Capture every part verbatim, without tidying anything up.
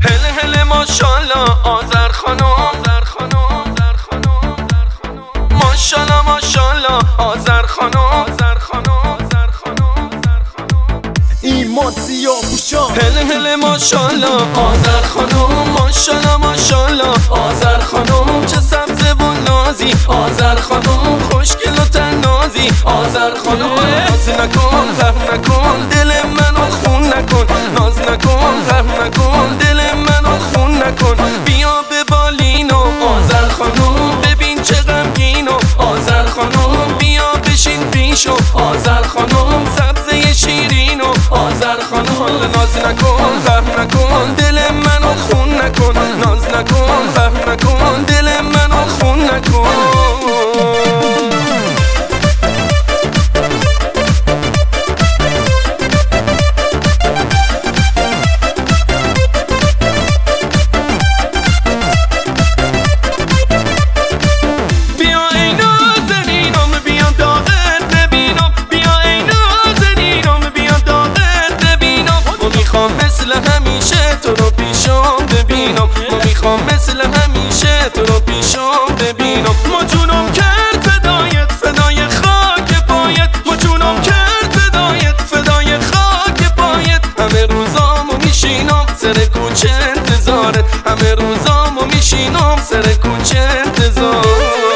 هله هله ماشالله آذر خانم، ماشالله ماشالله آذر خانم، ایمان سیاه پوشان. هله هله ماشالله آذر خانم، ماشالله ماشالله آذر خانم. چه سبزه و نازی آذر خانم، خوشگل و تنازی آذر خانم. ناز نکن غم نکن دل منو خون نکن، ناز نکن غم نکن دل منو خون نکن. بیا به بالینو آذر خانم، ببین چه غمگینو آذر خانم. بیا بشین پیشو آذر خانم، سبزه شیرینو آذر خانم. ناز نکن غم نکن دل منو خون نکن، ناز نکن غم نکن دل منو خون نکن. مثل همیشه تو رو پیشم ببینم، ما میخوام مثل همیشه تو رو پیشم ببینم. ما جونم کرد فدایت فدای خاک پایت، ما جونم کرد فدایت فدای خاک پایت. همه روزامو میشینم سر کوچه انتظارت، همه روزامو میشینم سر کوچه انتظارت.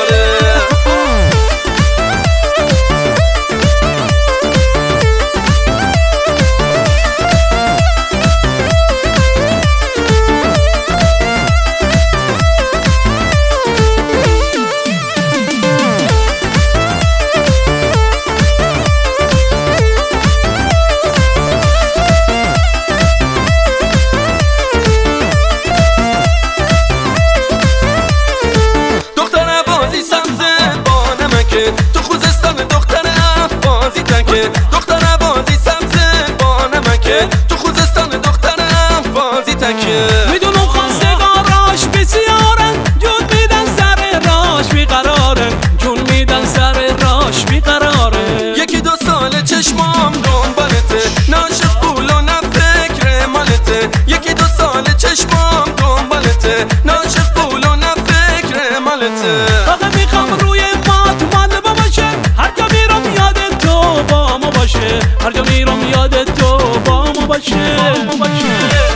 تو خوزستان دختر افغازی تکه، دختر عبازی سبزه با نمکه. تو خوزستان دختر افغازی تکه. میدونم خواستگاراش بسیارن، جون میدن سر راش بیقرارن، جون میدن سر راش بیقرارن. یکی دو سال چشمام دنبالته، ناشق پول و نه فکر مالته. یکی دو سال چشمام دنبالته، ناشق پول و نه فکر مالته. فقط میخوام روی هر جا میرم یاد تو با ما باشه، هر جا میرم یاد تو با ما باشه.